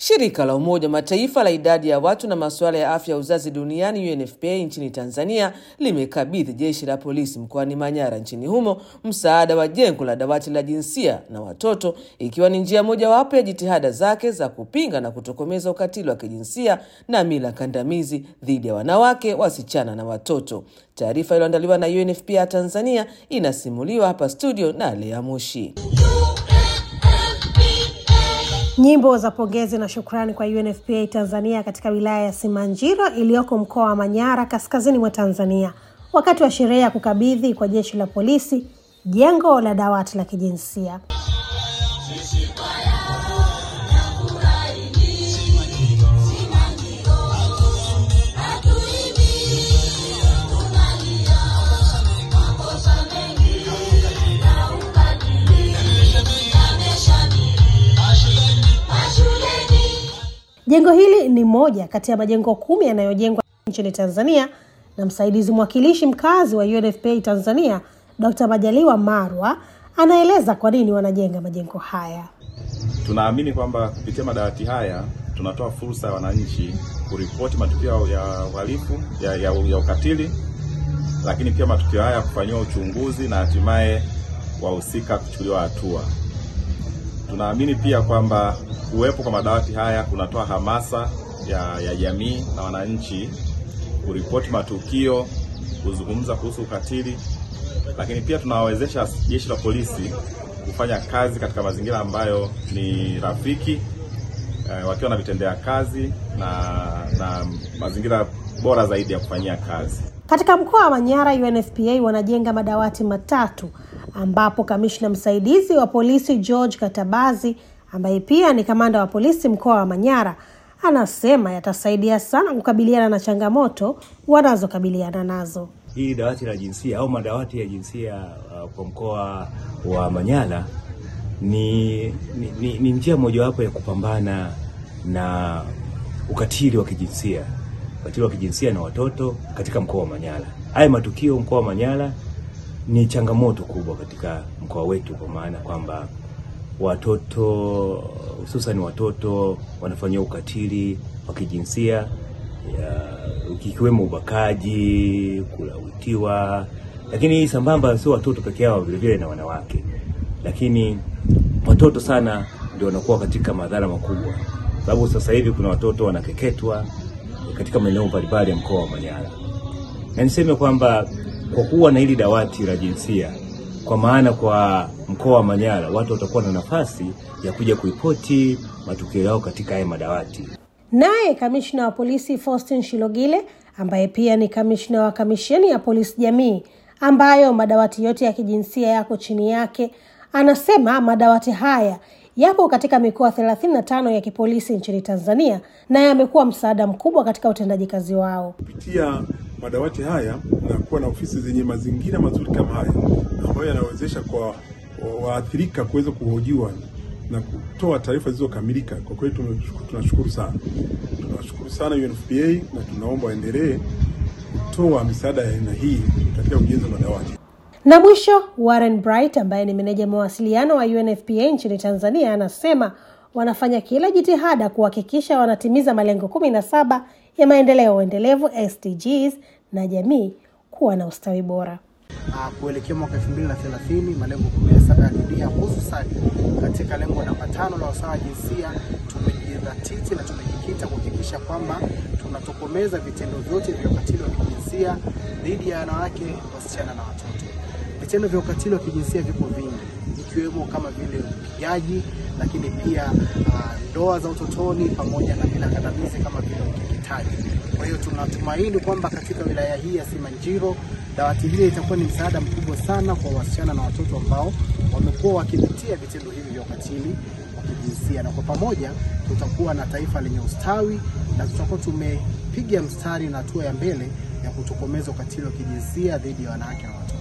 Shirika la Umoja wa Mataifa la idadi ya watu na masuala ya afya uzazi duniani UNFPA nchini Tanzania limekabidhi jeshi la polisi mkoani Manyara nchini humo msaada wa jengo la dawati la jinsia na watoto, ikiwa ni njia mojawapo ya jitihada zake za kupinga na kutokomeza ukatili wa kijinsia na mila kandamizi dhidi ya wanawake, wasichana na watoto. Taarifa iliyoandaliwa na UNFPA Tanzania inasimuliwa hapa studio na Lea Moshi. Nyimbo za pongezi na shukrani kwa UNFPA Tanzania katika wilaya ya Simanjiro iliyoko mkoa wa Manyara kaskazini mwa Tanzania, wakati wa sherehe ya kukabidhi kwa jeshi la polisi jengo la dawati la kijinsia. Jengo hili ni moja kati ya majengo 10 yanayojengwa nchini Tanzania, na msaidizi mwakilishi mkazi wa UNFPA Tanzania, Dr. Majaliwa Marwa, anaeleza kwa nini wanajenga majengo haya. Tunaamini kwamba kupitia madawati haya tunatoa fursa ya wananchi kuripoti matukio ya uhalifu, ya ukatili, lakini pia matukio haya kufanywa uchunguzi na hatimaye wahusika kuchukuliwa hatua. Tunaamini pia kwamba uwepo kwa madawati haya kunatoa hamasa ya jamii na wananchi kuripoti matukio, kuzungumza kuhusu ukatili, lakini pia tunawawezesha jeshi la polisi kufanya kazi katika mazingira ambayo ni rafiki, wakiwa na vitendea kazi na mazingira bora zaidi ya kufanyia kazi. Katika mkoa wa Manyara, UNFPA wanajenga madawati 3 ambapo kamishna msaidizi wa polisi George Katabazi, ambaye pia ni kamanda wa polisi mkoa wa Manyara, anasema yatasaidia sana kukabiliana na changamoto wanazokabiliana nazo. Hii dawati la jinsia au madawati ya jinsia kwa mkoa wa Manyara ni njia mojawapo ya kupambana na ukatili wa kijinsia. Ukatili wa kijinsia na watoto katika mkoa wa Manyara. Haya matukio mkoa wa Manyara ni changamoto kubwa katika mkoa wetu, kwa maana kwamba watoto, hususan watoto, wanafanywa ukatili wa kijinsia, ikiwemo ubakaji, kulawitiwa. Lakini sambamba sio watoto pekee yao, vile vile na wanawake. Lakini watoto sana ndio wanakuwa katika madhara makubwa. Sababu sasa hivi kuna watoto wanakeketwa katika maeneo mbalimbali ya mkoa wa Manyara. Na niseme kwamba kwa kuwa na hili dawati la jinsia, kwa maana kwa mkoa wa Manyara watu watakuwa na nafasi ya kuja kuripoti matukio yao katika haya madawati. Naye kamishna wa polisi Faustin Shilogile, ambaye pia ni kamishna wa kamisheni ya polisi jamii ambayo madawati yote ya kijinsia yako chini yake, anasema madawati haya yapo katika mikoa 35 ya kipolisi nchini Tanzania na yamekuwa msaada mkubwa katika utendaji kazi wao. Kupitia madawati haya na kuwa na ofisi zenye mazingira mazuri kama haya, ambayo yanawezesha kwa waathirika kuweza kuhojiwa na kutoa taarifa zilizokamilika, kwa kweli tunashukuru sana. Tunashukuru sana UNFPA na tunaomba waendelee kutoa misaada ya aina hii katika ujenzi wa madawati. Na mwisho, Warren Bright, ambaye ni meneja mawasiliano wa UNFPA nchini Tanzania, anasema wanafanya kila jitihada kuhakikisha wanatimiza malengo 17 ya maendeleo endelevu SDGs na jamii kuwa na ustawi bora. Kuelekea mwaka 2030, malengo 17 ya dunia, hususan katika lengo namba 5 la usawa wa jinsia, tumejidhatiti na tumejikita kuhakikisha kwamba tunatokomeza vitendo vyote vya ukatili wa kijinsia dhidi ya wanawake, wasichana na watoto. Vitendo vya ukatili wa kijinsia vipo vingi, ikiwemo kama vile upigaji, lakini pia ndoa za utotoni pamoja na mila kandamizi kama vile ukeketaji. Kwa hiyo tunatumaini kwamba katika wilaya hii ya Simanjiro dawati hili itakuwa ni msaada mkubwa sana kwa wasichana na watoto ambao wamekuwa wakipitia vitendo hivi vya ukatili wa kijinsia, na kwa pamoja tutakuwa na taifa lenye ustawi na tutakuwa tumepiga mstari na hatua ya mbele ya kutokomeza ukatili wa kijinsia dhidi ya wanawake na watoto.